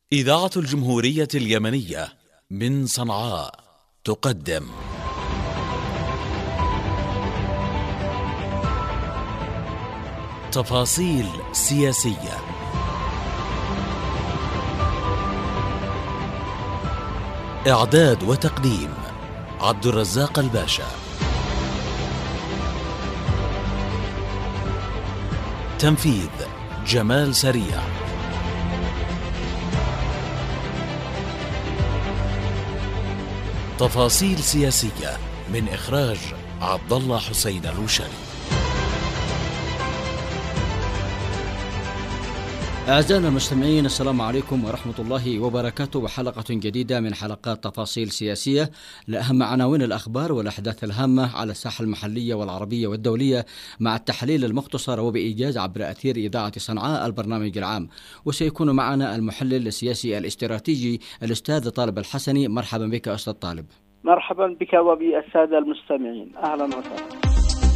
إذاعة الجمهورية اليمنية من صنعاء تقدم تفاصيل سياسية. إعداد وتقديم عبد الرزاق الباشا. تنفيذ جمال سريع. تفاصيل سياسية من إخراج عبد الله حسين الوشري. أعزائنا المستمعين، السلام عليكم ورحمة الله وبركاته، وحلقة جديدة من حلقات تفاصيل سياسية لأهم عناوين الأخبار والأحداث الهامة على الساحة المحلية والعربية والدولية، مع التحليل المختصر وبإيجاز عبر أثير إذاعة صنعاء البرنامج العام. وسيكون معنا المحلل السياسي الاستراتيجي الأستاذ طالب الحسني. مرحبا بك أستاذ طالب. مرحبا بك وبالسادة المستمعين، أهلا وسهلا.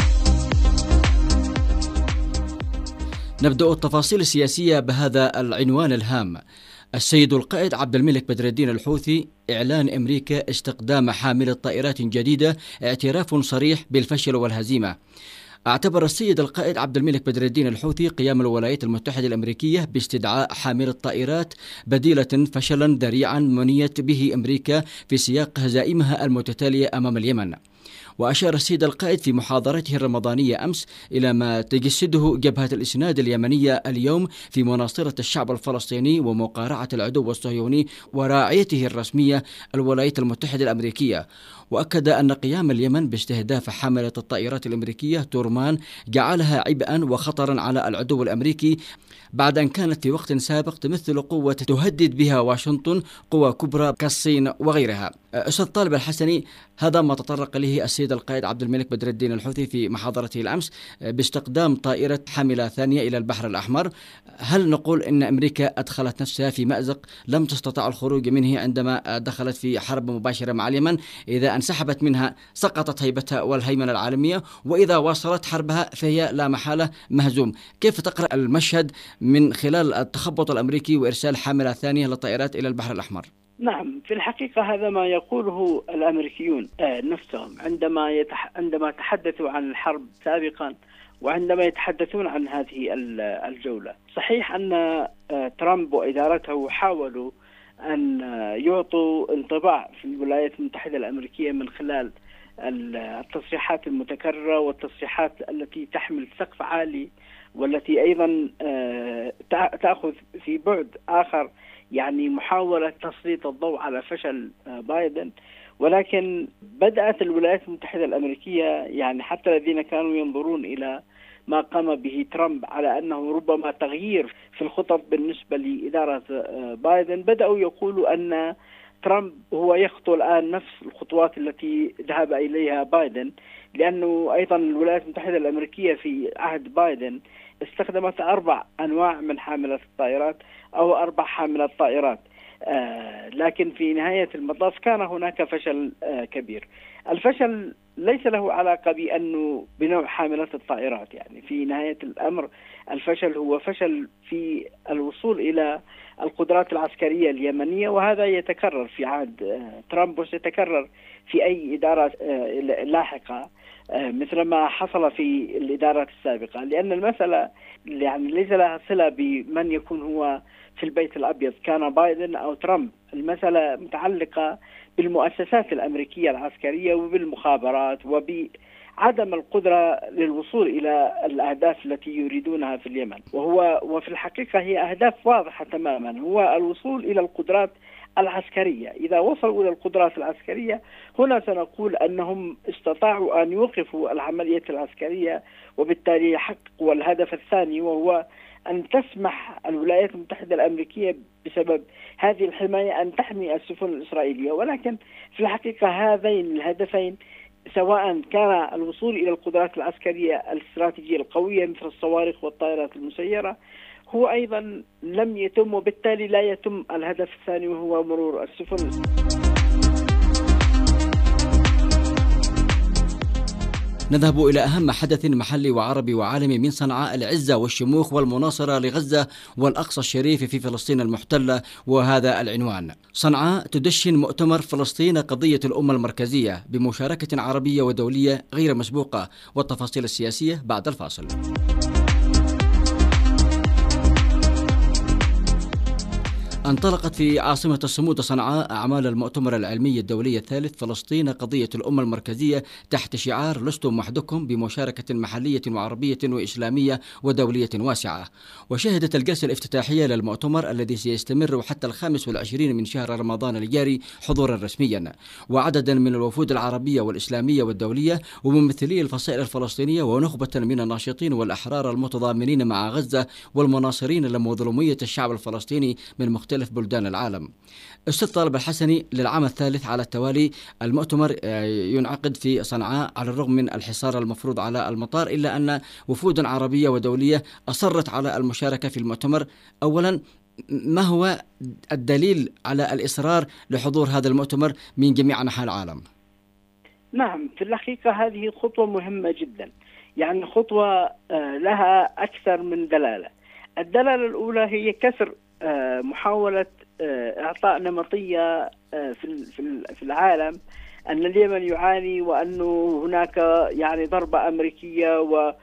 نبدأ التفاصيل السياسية بهذا العنوان الهام: السيد القائد عبد الملك بدر الدين الحوثي، إعلان أمريكا استخدام حاملة طائرات جديدة، اعتراف صريح بالفشل والهزيمة. اعتبر السيد القائد عبد الملك بدر الدين الحوثي قيام الولايات المتحدة الأمريكية باستدعاء حاملة طائرات بديلة فشلا ذريعا منيت به أمريكا في سياق هزائمها المتتالية أمام اليمن. وأشار السيد القائد في محاضرته الرمضانية أمس إلى ما تجسده جبهة الإسناد اليمنية اليوم في مناصرة الشعب الفلسطيني ومقارعة العدو الصهيوني وراعيته الرسمية الولايات المتحدة الأمريكية. وأكد أن قيام اليمن باستهداف حاملة الطائرات الأمريكية تورمان جعلها عبئا وخطرا على العدو الأمريكي، بعد أن كانت في وقت سابق تمثل قوة تهدد بها واشنطن قوى كبرى كالصين وغيرها. أستاذ طالب الحسني، هذا ما تطرق إليه السيد القائد عبد الملك بدر الدين الحوثي في محاضرته الأمس باستخدام طائرة حاملة ثانية إلى البحر الأحمر. هل نقول إن أمريكا أدخلت نفسها في مأزق لم تستطع الخروج منه عندما دخلت في حرب مباشرة مع اليمن؟ إذا انسحبت منها سقطت هيبتها والهيمنة العالمية، وإذا واصلت حربها فهي لا محالة مهزوم. كيف تقرأ المشهد من خلال التخبط الأمريكي وإرسال حاملة ثانية للطائرات إلى البحر الأحمر؟ نعم، في الحقيقة هذا ما يقوله الأمريكيون نفسهم عندما تحدثوا عن الحرب سابقا وعندما يتحدثون عن هذه الجولة. صحيح أن ترامب وإدارته حاولوا أن يعطوا انطباع في الولايات المتحدة الأمريكية من خلال التصريحات المتكررة والتصريحات التي تحمل سقف عالي، والتي أيضا تأخذ في بعد آخر يعني محاولة تسليط الضوء على فشل بايدن. ولكن بدأت الولايات المتحدة الأمريكية، يعني حتى الذين كانوا ينظرون إلى ما قام به ترامب على أنه ربما تغيير في الخطط بالنسبة لإدارة بايدن، بدأوا يقولوا أن ترامب هو يخطو الآن نفس الخطوات التي ذهب إليها بايدن، لأنه أيضا الولايات المتحدة الأمريكية في عهد بايدن استخدمت 4 أنواع من حاملة الطائرات أو 4 حاملة طائرات، لكن في نهاية المطاف كان هناك فشل كبير. الفشل ليس له علاقة بأنه بنوع حاملة الطائرات، يعني في نهاية الأمر الفشل هو فشل في الوصول إلى القدرات العسكرية اليمنية، وهذا يتكرر في عهد ترامب وسيتكرر في أي إدارة لاحقة مثل ما حصل في الإدارات السابقة، لأن المسألة يعني ليس لها صلة بمن يكون هو في البيت الأبيض، كان بايدن أو ترامب. المسألة متعلقة بالمؤسسات الأمريكية العسكرية وبالمخابرات وبعدم القدرة للوصول إلى الأهداف التي يريدونها في اليمن، وفي الحقيقة هي أهداف واضحة تماما، هو الوصول إلى القدرات العسكرية. إذا وصلوا إلى القدرات العسكرية هنا سنقول أنهم استطاعوا أن يوقفوا العملية العسكرية، وبالتالي يحققوا الهدف الثاني، وهو أن تسمح الولايات المتحدة الأمريكية بسبب هذه الحماية أن تحمي السفن الإسرائيلية. ولكن في الحقيقة هذين الهدفين، سواء كان الوصول إلى القدرات العسكرية الاستراتيجية القوية مثل الصواريخ والطائرات المسيرة، هو أيضا لم يتم، وبالتالي لا يتم الهدف الثاني وهو مرور السفن. نذهب إلى أهم حدث محلي وعربي وعالمي من صنعاء: العزة والشموخ والمناصرة لغزة والأقصى الشريف في فلسطين المحتلة، وهذا العنوان. صنعاء تدشن مؤتمر فلسطين قضية الأمة المركزية بمشاركة عربية ودولية غير مسبوقة، والتفاصيل السياسية بعد الفاصل. انطلقت في عاصمة الصمود صنعاء أعمال المؤتمر العلمي الدولي الثالث فلسطين قضية الأمة المركزية تحت شعار لستم وحدكم، بمشاركة محلية وعربية وإسلامية ودولية واسعة. وشهدت الجلسة الافتتاحية للمؤتمر الذي سيستمر حتى 25 من شهر رمضان الجاري حضورا رسميا، وعددا من الوفود العربية والإسلامية والدولية وممثلي الفصائل الفلسطينية ونخبة من الناشطين والأحرار المتضامنين مع غزة والمناصرين لمظلومية الشعب الفلسطيني من مختلف بلدان العالم. أستاذ طالب الحسني، للعام الثالث على التوالي المؤتمر ينعقد في صنعاء على الرغم من الحصار المفروض على المطار، إلا أن وفود عربية ودولية أصرت على المشاركة في المؤتمر. أولا، ما هو الدليل على الإصرار لحضور هذا المؤتمر من جميع أنحاء العالم؟ نعم، في الحقيقة هذه خطوة مهمة جدا، يعني خطوة لها أكثر من دلالة. الدلالة الأولى هي كسر محاولة إعطاء نمطية في العالم أن اليمن يعاني، وأنه هناك يعني ضربة أمريكية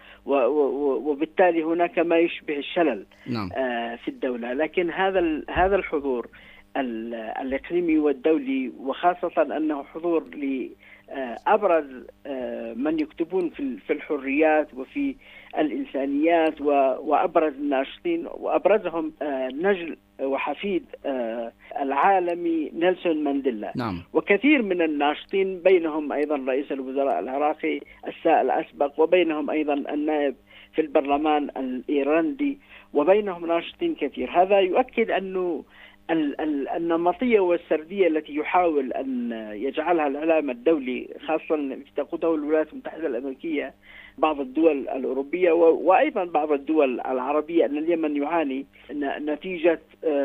وبالتالي هناك ما يشبه الشلل نعم. في الدولة. لكن هذا الحضور الإقليمي والدولي، وخاصة أنه حضور لأبرز من يكتبون في الحريات وفي الإنسانيات وأبرز الناشطين، وأبرزهم نجل وحفيد العالمي نيلسون مانديلا. نعم. وكثير من الناشطين، بينهم أيضا رئيس الوزراء العراقي الأسبق، وبينهم أيضا النائب في البرلمان الإيرلندي، وبينهم ناشطين كثير. هذا يؤكد أنه النمطية والسردية التي يحاول أن يجعلها الإعلام الدولي، خاصة تقوده الولايات المتحدة الأمريكية، بعض الدول الأوروبية وأيضا بعض الدول العربية، أن اليمن يعاني نتيجة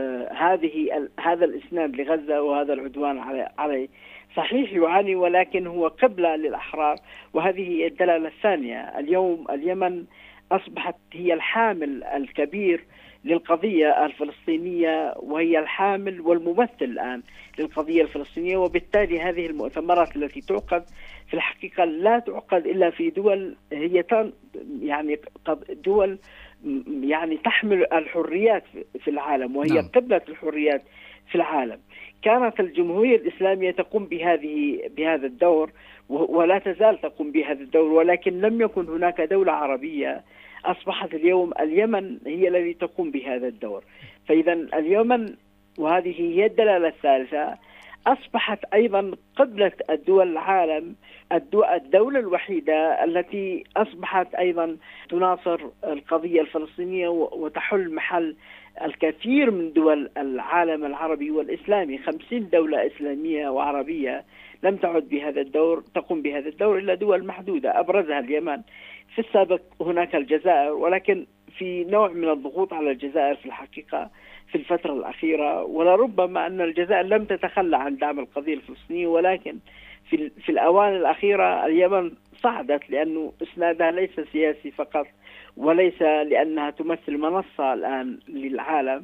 هذا الإسناد لغزة وهذا العدوان عليه. صحيح يعاني، ولكن هو قبلة للأحرار، وهذه هي الدلالة الثانية. اليوم اليمن أصبحت هي الحامل الكبير للقضية الفلسطينية، وهي الحامل والممثل الآن للقضية الفلسطينية. وبالتالي هذه المؤتمرات التي تعقد في الحقيقة لا تعقد إلا في دول هي يعني دول يعني تحمل الحريات في العالم، وهي قبلة الحريات في العالم. كانت الجمهورية الإسلامية تقوم بهذا الدور، ولا تزال تقوم بهذا الدور، ولكن لم يكن هناك دولة عربية. أصبحت اليوم اليمن هي التي تقوم بهذا الدور. فإذا اليمن، وهذه هي الدلالة الثالثة، أصبحت أيضا قبلة الدول العالم، الدولة الوحيدة التي أصبحت أيضا تناصر القضية الفلسطينية وتحل محل الكثير من دول العالم العربي والإسلامي. 50 دولة إسلامية وعربية لم تعد بهذا الدور، تقوم بهذا الدور إلا دول محدودة أبرزها اليمن. في السابق هناك الجزائر، ولكن في نوع من الضغوط على الجزائر في الحقيقة في الفترة الأخيرة، ولربما أن الجزائر لم تتخلى عن دعم القضية الفلسطينية، ولكن في الأوان الأخيرة اليمن صعدت، لأنه إسنادها ليس سياسي فقط، وليس لأنها تمثل منصة الآن للعالم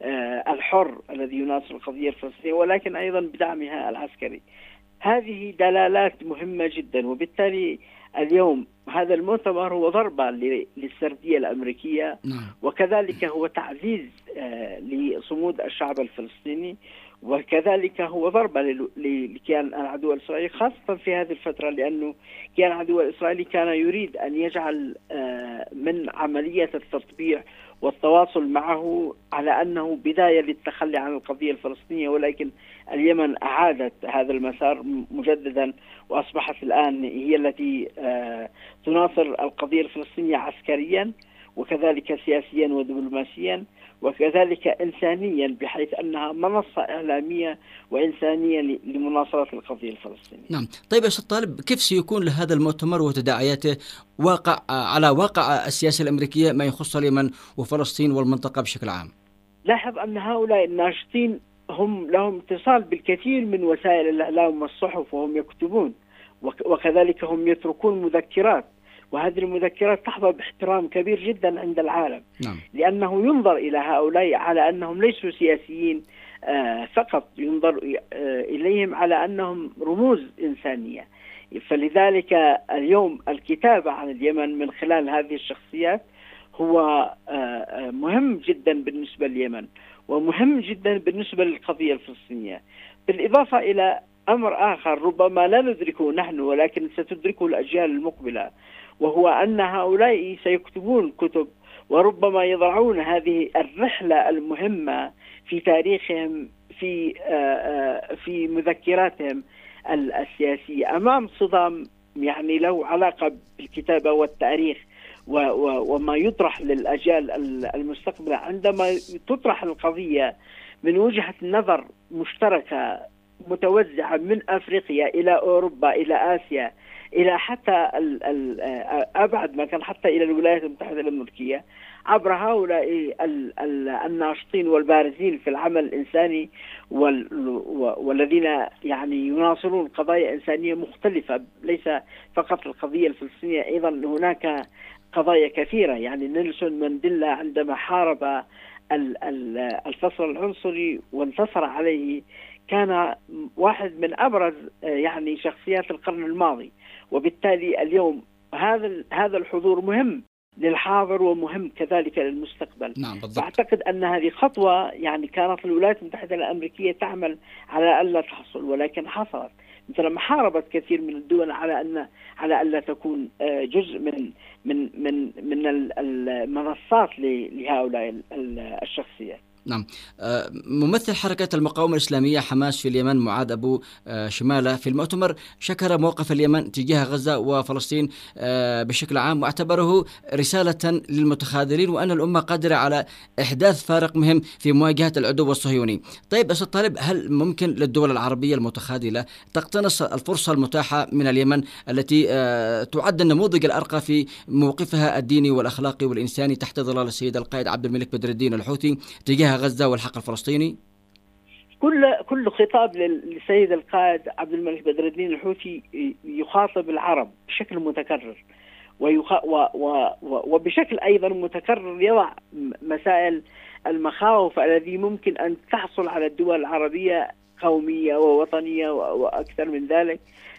الحر الذي يناصر القضية الفلسطينية، ولكن أيضا بدعمها العسكري. هذه دلالات مهمة جدا. وبالتالي اليوم هذا المؤتمر هو ضربة للسردية الأمريكية، وكذلك هو تعزيز لصمود الشعب الفلسطيني، وكذلك هو ضربة لكيان العدو الإسرائيلي، خاصة في هذه الفترة، لأنه كيان العدو الإسرائيلي كان يريد أن يجعل من عملية التطبيع والتواصل معه على أنه بداية للتخلي عن القضية الفلسطينية، ولكن اليمن أعادت هذا المسار مجددا، وأصبحت الآن هي التي تناصر القضية الفلسطينية عسكريا وكذلك سياسيا ودبلوماسيا وكذلك إنسانيا، بحيث أنها منصة إعلامية وإنسانية لمناصرة القضية الفلسطينية. نعم. طيب يا أستاذ طالب، كيف سيكون لهذا المؤتمر وتداعياته على واقع السياسة الأمريكية ما يخص اليمن وفلسطين والمنطقة بشكل عام؟ لاحظ أن هؤلاء الناشطين هم لهم اتصال بالكثير من وسائل الإعلام والصحف، وهم يكتبون وكذلك هم يتركون مذكرات، وهذه المذكرات تحظى باحترام كبير جدا عند العالم. نعم. لأنه ينظر إلى هؤلاء على أنهم ليسوا سياسيين فقط، ينظر إليهم على أنهم رموز إنسانية. فلذلك اليوم الكتابة عن اليمن من خلال هذه الشخصيات هو مهم جدا بالنسبة لليمن، ومهم جدا بالنسبة للقضية الفلسطينية. بالإضافة إلى أمر آخر ربما لا ندركه نحن ولكن ستدركه الأجيال المقبلة، وهو أن هؤلاء سيكتبون كتب وربما يضعون هذه الرحلة المهمة في تاريخهم في مذكراتهم السياسية أمام صدام يعني له علاقة بالكتابة والتاريخ وما يطرح للأجيال المستقبلة. عندما تطرح القضية من وجهة نظر مشتركة متوزعة من أفريقيا إلى أوروبا إلى آسيا إلى حتى أبعد ما كان، حتى إلى الولايات المتحدة الأمريكية، عبر هؤلاء الناشطين والبارزين في العمل الإنساني والذين يعني يناصرون قضايا إنسانية مختلفة، ليس فقط القضية الفلسطينية، أيضا هناك قضايا كثيرة. يعني نيلسون مانديلا عندما حارب الفصل العنصري وانتصر عليه كان واحد من أبرز يعني شخصيات القرن الماضي، وبالتالي اليوم هذا الحضور مهم للحاضر ومهم كذلك للمستقبل. نعم بالضبط. أعتقد أن هذه خطوة يعني كانت الولايات المتحدة الأمريكية تعمل على ألا تحصل، ولكن حصلت، مثل ما حاربت كثير من الدول على ألا تكون جزء من المنصات لهؤلاء الشخصيات. نعم. ممثل حركة المقاومة الإسلامية حماس في اليمن معاذ أبو شمالة في المؤتمر شكر موقف اليمن تجاه غزة وفلسطين بشكل عام، واعتبره رسالة للمتخاذلين وأن الأمة قادرة على إحداث فارق مهم في مواجهة العدو الصهيوني. طيب أستاذ طالب، هل ممكن للدول العربية المتخاذلة تقتنص الفرصة المتاحة من اليمن التي تعد النموذج الأرقى في موقفها الديني والأخلاقي والإنساني تحت ظلال السيد القائد عبد الملك بدر الدين الحوثي تجاه غزة والحق الفلسطيني؟ كل خطاب للسيد القائد عبد الملك بدر الدين الحوثي يخاطب العرب بشكل متكرر وبشكل أيضا متكرر يضع مسائل المخاوف الذي ممكن أن تحصل على الدول العربية قومية ووطنية وأكثر من ذلك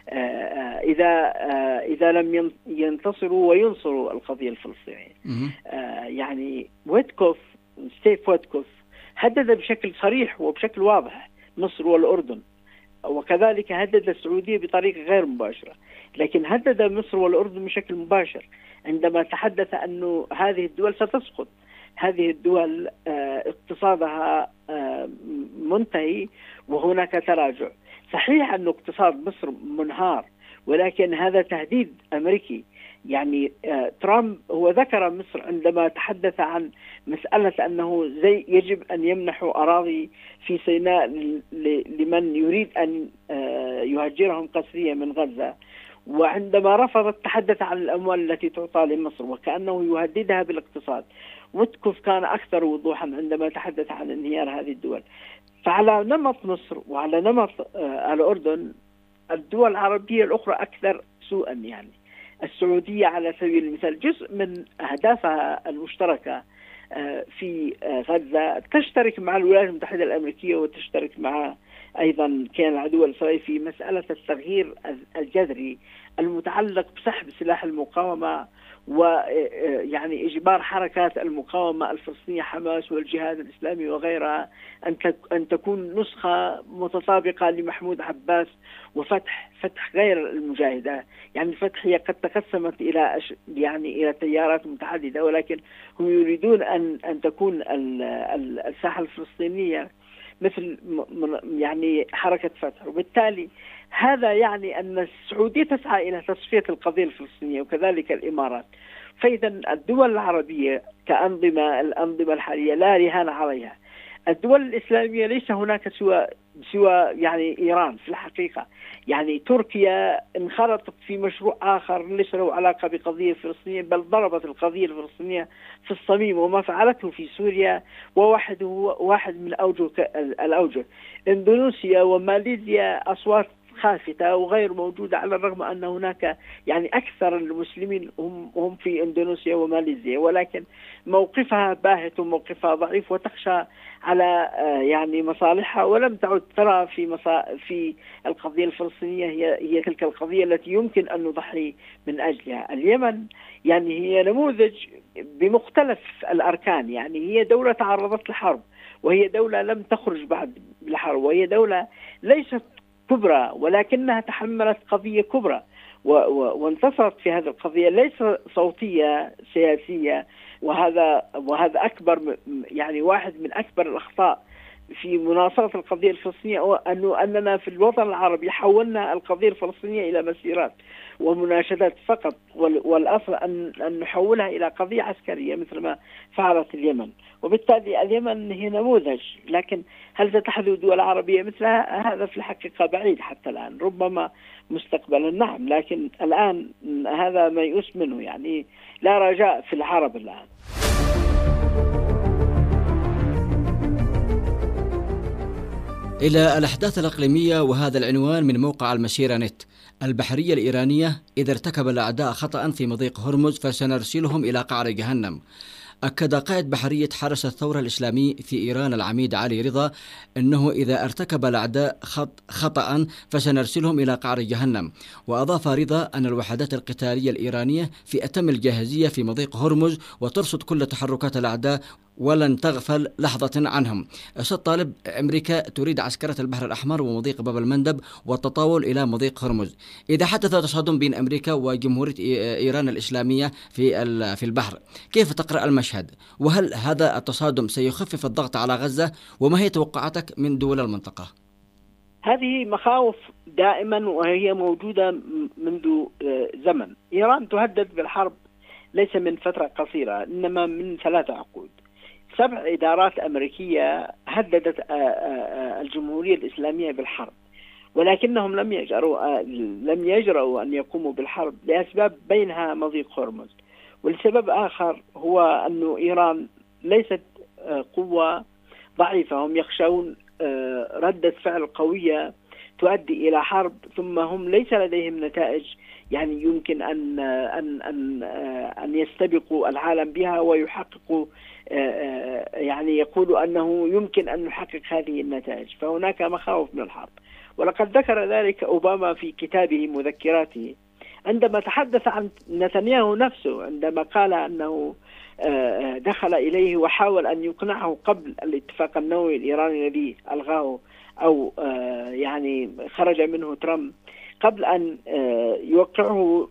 إذا لم ينتصروا وينصروا القضية الفلسطينية. يعني ستيف ويتكوف هدد بشكل صريح وبشكل واضح مصر والأردن، وكذلك هدد السعودية بطريقة غير مباشرة، لكن هدد مصر والأردن بشكل مباشر عندما تحدث أنه هذه الدول ستسقط، هذه الدول اقتصادها منتهي وهناك تراجع. صحيح أن اقتصاد مصر منهار، ولكن هذا تهديد أمريكي. يعني ترامب هو ذكر مصر عندما تحدث عن مسألة أنه يجب أن يمنحوا أراضي في سيناء لمن يريد أن يهجرهم قسريا من غزة، وعندما رفضت تحدث عن الأموال التي تعطى لمصر وكأنه يهددها بالاقتصاد. ويتكوف كان أكثر وضوحا عندما تحدث عن انهيار هذه الدول. فعلى نمط مصر وعلى نمط الأردن الدول العربية الأخرى أكثر سوءا. يعني السعودية على سبيل المثال جزء من أهدافها المشتركة في غزة تشترك مع الولايات المتحدة الأمريكية وتشترك مع أيضا كان العدو الإسرائيلي في مسألة التغيير الجذري المتعلق بسحب سلاح المقاومة ويعني إجبار حركات المقاومة الفلسطينية حماس والجهاد الإسلامي وغيرها أن تكون نسخة متطابقة لمحمود عباس وفتح غير المجاهدة. يعني الفتح هي قد تقسمت إلى تيارات متعددة، ولكن هم يريدون أن تكون الساحة الفلسطينية مثل يعني حركة فتح. وبالتالي هذا يعني أن السعودية تسعى إلى تصفية القضية الفلسطينية وكذلك الإمارات. فإذا الدول العربية الأنظمة الحالية لا رهان عليها. الدول الإسلامية ليس هناك سوى يعني إيران في الحقيقة. يعني تركيا انخرطت في مشروع آخر ليس له علاقة بقضية فلسطينية، بل ضربت القضية الفلسطينية في الصميم، وما فعلته في سوريا واحد من الأوجه. إندونيسيا وماليزيا أصوات خافتة وغير موجودة، على الرغم أن هناك يعني أكثر المسلمين هم في إندونيسيا وماليزيا، ولكن موقفها باهت وموقفها ضعيف وتخشى على يعني مصالحها، ولم تعد ترى في القضية الفلسطينية هي تلك القضية التي يمكن أن نضحي من أجلها. اليمن يعني هي نموذج بمختلف الأركان، يعني هي دولة تعرضت لحرب، وهي دولة لم تخرج بعد الحرب، وهي دولة ليست كبرى ولكنها تحملت قضية كبرى وانتصرت في هذه القضية، ليس صوتية سياسية. وهذا أكبر يعني واحد من أكبر الأخطاء في مناصرة القضية الفلسطينية، أننا في الوطن العربي حولنا القضية الفلسطينية إلى مسيرات ومناشدات فقط، والأصل أن نحولها إلى قضية عسكرية مثل ما فعلت اليمن. وبالتالي اليمن هي نموذج، لكن هل ستحدث دول عربية مثلها؟ هذا في الحقيقة بعيد حتى الآن، ربما مستقبلا نعم، لكن الآن هذا ما يؤس منه، يعني لا رجاء في العرب الآن. إلى الأحداث الإقليمية، وهذا العنوان من موقع المسيرة نت. البحرية الإيرانية: إذا ارتكب الأعداء خطأ في مضيق هرمز فسنرسلهم إلى قعر جهنم. أكد قائد بحرية حرس الثورة الإسلامي في إيران العميد علي رضا أنه إذا ارتكب الأعداء خطأ فسنرسلهم إلى قعر جهنم. وأضاف رضا أن الوحدات القتالية الإيرانية في أتم الجاهزية في مضيق هرمز وترصد كل تحركات الأعداء ولن تغفل لحظة عنهم. أستاذ طالب، أمريكا تريد عسكرة البحر الأحمر ومضيق باب المندب والتطاول إلى مضيق هرمز. إذا حدث تصادم بين أمريكا وجمهورية إيران الإسلامية في البحر، كيف تقرأ المشهد؟ وهل هذا التصادم سيخفف الضغط على غزة؟ وما هي توقعاتك من دول المنطقة؟ هذه مخاوف دائما وهي موجودة منذ زمن. إيران تهدد بالحرب ليس من فترة قصيرة، إنما من 3 عقود. 7 إدارات أمريكية هددت الجمهورية الإسلامية بالحرب، ولكنهم لم يجرؤوا أن يقوموا بالحرب لأسباب بينها مضيق هرمز. والسبب آخر هو أن إيران ليست قوة ضعيفة، هم يخشون ردة فعل قوية تؤدي إلى حرب، ثم هم ليس لديهم نتائج يعني يمكن أن يستبقوا العالم بها ويحققوا يعني يقولوا أنه يمكن أن نحقق هذه النتائج. فهناك مخاوف من الحرب، ولقد ذكر ذلك أوباما في كتابه مذكراته عندما تحدث عن نتنياهو نفسه، عندما قال أنه دخل إليه وحاول أن يقنعه قبل الاتفاق النووي الإيراني الذي ألغاه أو يعني خرج منه ترامب، قبل أن يوقعه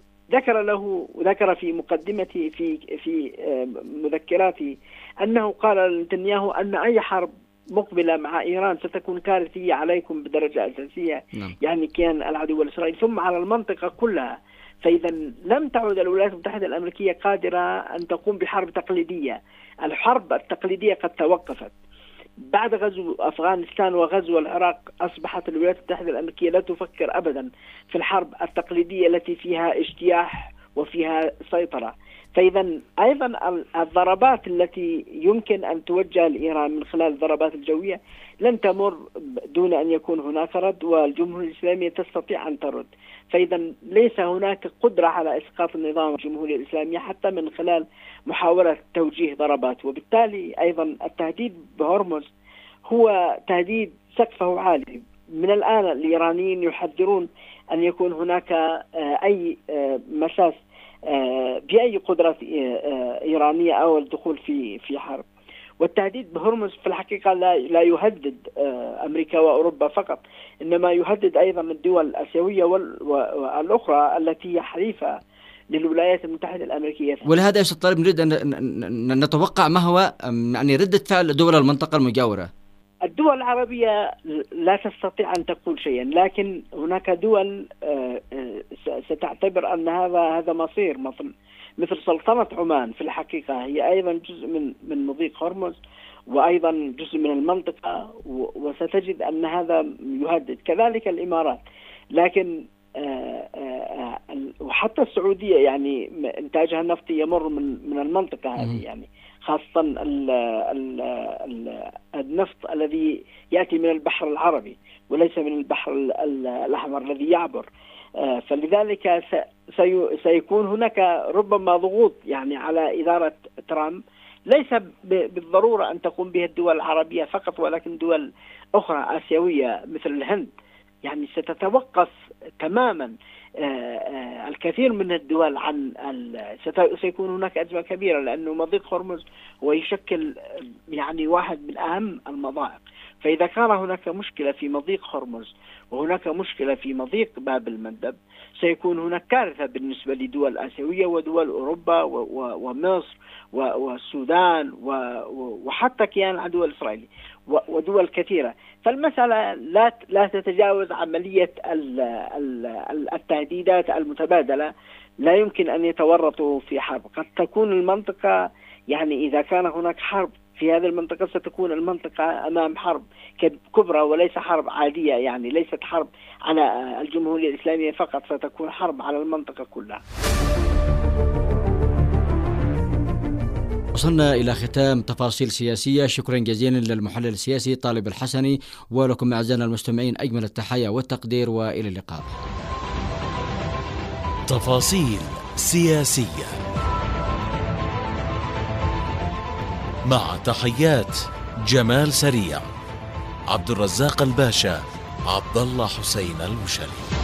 ذكر في مقدمته في مذكراته أنه قال لنتنياهو أن أي حرب مقبلة مع إيران ستكون كارثية عليكم بدرجة أساسية، يعني كان العدو الإسرائيلي ثم على المنطقة كلها. فإذا لم تعد الولايات المتحدة الأمريكية قادرة أن تقوم بحرب تقليدية. الحرب التقليدية قد توقفت بعد غزو أفغانستان وغزو العراق. أصبحت الولايات المتحدة الأمريكية لا تفكر أبدا في الحرب التقليدية التي فيها اجتياح وفيها سيطرة. فإذا أيضا الضربات التي يمكن أن توجه لإيران من خلال الضربات الجوية لن تمر دون أن يكون هناك رد، والجمهورية الإسلامية تستطيع أن ترد. فإذا ليس هناك قدرة على إسقاط النظام الجمهوري الإسلامي حتى من خلال محاولة توجيه ضربات. وبالتالي أيضا التهديد بهرمز هو تهديد سقفه عالي. من الآن الإيرانيين يحذرون أن يكون هناك أي مساس بأي قدرة إيرانية أو الدخول في حرب. والتهديد بهرمز في الحقيقة لا يهدد أمريكا وأوروبا فقط، إنما يهدد أيضا الدول الآسيوية والأخرى التي هي حليفة للولايات المتحدة الأمريكية. ولهذا يا أستاذ طالب نريد أن نتوقع ما هو يعني ردة فعل دول المنطقة المجاورة. الدول العربية لا تستطيع أن تقول شيئا، لكن هناك دول ستعتبر أن هذا مصير، مثل سلطنة عمان في الحقيقة هي أيضا جزء من مضيق هرمز وأيضا جزء من المنطقة، وستجد أن هذا يهدد. كذلك الإمارات، لكن وحتى السعودية يعني إنتاجها النفطي يمر من المنطقة هذه، يعني خاصة النفط الذي يأتي من البحر العربي وليس من البحر الأحمر الذي يعبر. فلذلك سيكون هناك ربما ضغوط يعني على إدارة ترامب، ليس بالضرورة أن تقوم بها الدول العربية فقط، ولكن دول أخرى آسيوية مثل الهند يعني ستتوقف تماما الكثير من الدول عن سيكون هناك أزمة كبيرة، لأنه مضيق هرمز هو يشكل يعني واحد من أهم المضائق. فإذا كان هناك مشكلة في مضيق هرمز وهناك مشكلة في مضيق باب المندب، سيكون هناك كارثة بالنسبة لدول آسيوية ودول أوروبا ومصر والسودان وحتى كيان العدو الإسرائيلي ودول كثيرة. فالمسألة لا تتجاوز عملية التهديدات المتبادلة، كلا يمكن أن يتورطوا في حرب. قد تكون المنطقة يعني إذا كان هناك حرب في هذه المنطقة ستكون المنطقة أمام حرب كبرى وليس حرب عادية، يعني ليست حرب على الجمهورية الإسلامية فقط، ستكون حرب على المنطقة كلها. وصلنا إلى ختام تفاصيل سياسية. شكرا جزيلا للمحلل السياسي طالب الحسني، ولكم أعزائنا المستمعين أجمل التحية والتقدير، وإلى اللقاء. تفاصيل سياسية مع تحيات جمال سريع، عبد الرزاق الباشا، عبد الله حسين المشري.